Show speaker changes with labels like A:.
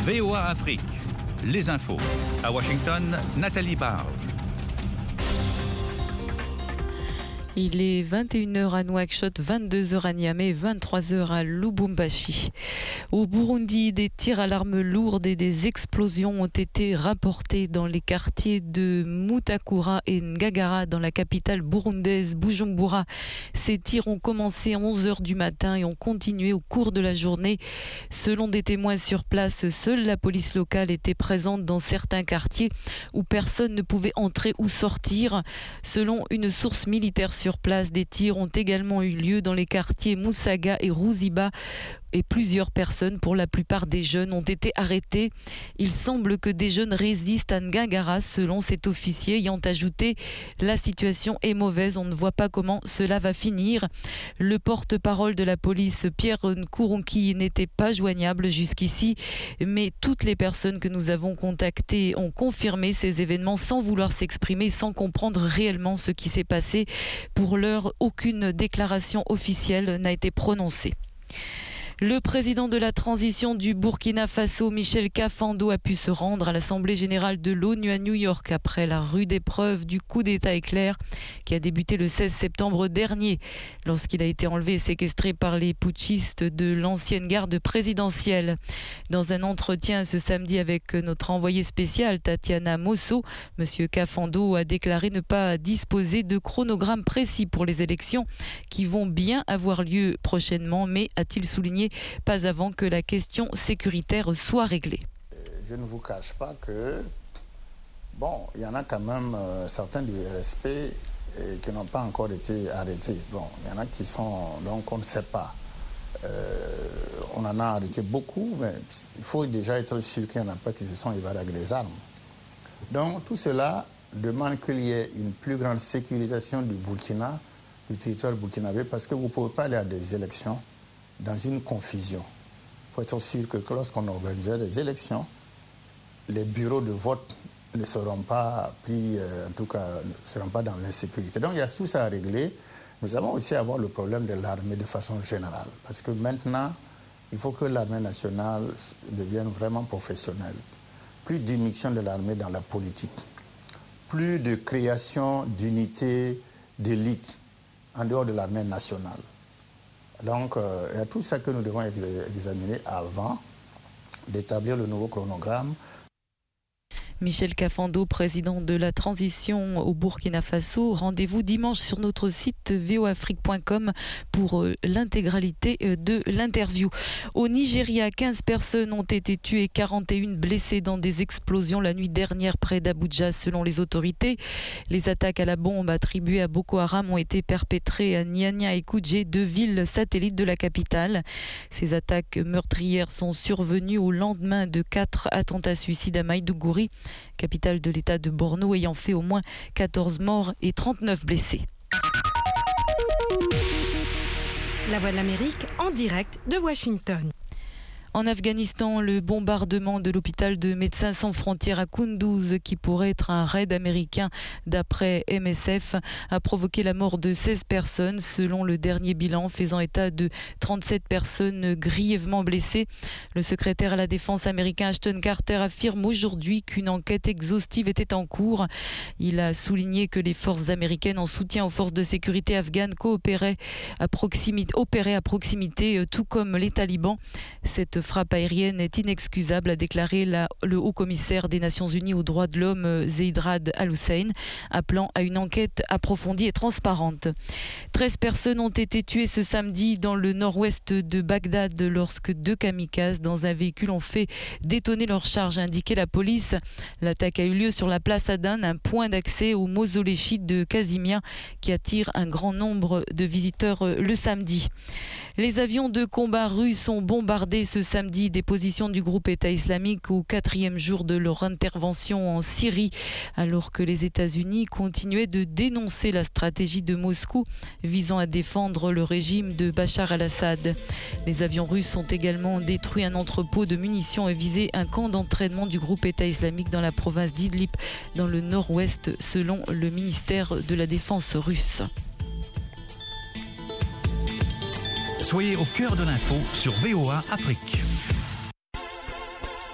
A: VOA Afrique, les infos. À Washington, Nathalie Barge.
B: Il est 21h à Nouakchott, 22h à Niamey, 23h à Lubumbashi. Au Burundi, des tirs à l'arme lourde et des explosions ont été rapportés dans les quartiers de Mutakura et Ngagara dans la capitale burundaise Bujumbura. Ces tirs ont commencé à 11h du matin et ont continué au cours de la journée. Selon des témoins sur place, seule la police locale était présente dans certains quartiers où personne ne pouvait entrer ou sortir. Selon une source militaire sur place, des tirs ont également eu lieu dans les quartiers Moussaga et Rouziba et plusieurs personnes, pour la plupart des jeunes, ont été arrêtées. Il semble que des jeunes résistent à Ngagara, selon cet officier, ayant ajouté « La situation est mauvaise, on ne voit pas comment cela va finir ». Le porte-parole de la police, Pierre Nkurunki, n'était pas joignable jusqu'ici, mais toutes les personnes que nous avons contactées ont confirmé ces événements sans vouloir s'exprimer, sans comprendre réellement ce qui s'est passé. Pour l'heure, aucune déclaration officielle n'a été prononcée. Le président de la transition du Burkina Faso, Michel Kafando, a pu se rendre à l'Assemblée générale de l'ONU à New York après la rude épreuve du coup d'État éclair qui a débuté le 16 septembre dernier lorsqu'il a été enlevé et séquestré par les putschistes de l'ancienne garde présidentielle. Dans un entretien ce samedi avec notre envoyée spéciale Tatiana Mosso, M. Kafando a déclaré ne pas disposer de chronogramme précis pour les élections qui vont bien avoir lieu prochainement, mais a-t-il souligné pas avant que la question sécuritaire soit réglée.
C: Je ne vous cache pas que, il y en a quand même certains du RSP qui n'ont pas encore été arrêtés. Il y en a qui sont, donc on ne sait pas. On en a arrêté beaucoup, mais il faut déjà être sûr qu'il n'y en a pas qui se sont évadés avec les armes. Donc tout cela demande qu'il y ait une plus grande sécurisation du Burkina, du territoire burkinabé, parce que vous ne pouvez pas aller à des élections dans une confusion. Il faut être sûr que lorsqu'on organisera des élections, les bureaux de vote ne seront pas pris, en tout cas, ne seront pas dans l'insécurité. Donc il y a tout ça à régler. Nous allons aussi avoir le problème de l'armée de façon générale. Parce que maintenant, il faut que l'armée nationale devienne vraiment professionnelle. Plus d'immixtion de l'armée dans la politique. Plus de création d'unités d'élite en dehors de l'armée nationale. Donc, il y a tout ça que nous devons examiner avant d'établir le nouveau chronogramme.
B: Michel Kafando, président de la transition au Burkina Faso. Rendez-vous dimanche sur notre site voafrique.com pour l'intégralité de l'interview. Au Nigeria, 15 personnes ont été tuées, 41 blessées dans des explosions la nuit dernière près d'Abuja, selon les autorités. Les attaques à la bombe attribuées à Boko Haram ont été perpétrées à Niania et Kuje, deux villes satellites de la capitale. Ces attaques meurtrières sont survenues au lendemain de 4 attentats suicides à Maïdougouri, capitale de l'État de Borno, ayant fait au moins 14 morts et 39 blessés.
D: La Voix de l'Amérique en direct de Washington.
B: En Afghanistan, le bombardement de l'hôpital de Médecins sans frontières à Kunduz, qui pourrait être un raid américain d'après MSF, a provoqué la mort de 16 personnes, selon le dernier bilan, faisant état de 37 personnes grièvement blessées. Le secrétaire à la défense américain Ashton Carter affirme aujourd'hui qu'une enquête exhaustive était en cours. Il a souligné que les forces américaines en soutien aux forces de sécurité afghanes opéraient à proximité, tout comme les talibans. Cette frappe aérienne est inexcusable, a déclaré le haut-commissaire des Nations Unies aux droits de l'homme, Zeid Ra'ad Al-Hussein, appelant à une enquête approfondie et transparente. 13 personnes ont été tuées ce samedi dans le nord-ouest de Bagdad lorsque 2 kamikazes dans un véhicule ont fait détonner leur charge, a indiqué la police. L'attaque a eu lieu sur la place Adan, un point d'accès au mausolée chiite de Kazimia qui attire un grand nombre de visiteurs le samedi. Les avions de combat russes ont bombardé ce samedi des positions du groupe État islamique au 4e jour de leur intervention en Syrie, alors que les États-Unis continuaient de dénoncer la stratégie de Moscou visant à défendre le régime de Bachar al-Assad. Les avions russes ont également détruit un entrepôt de munitions et visé un camp d'entraînement du groupe État islamique dans la province d'Idlib, dans le nord-ouest, selon le ministère de la Défense russe.
A: Soyez au cœur de l'info sur VOA Afrique.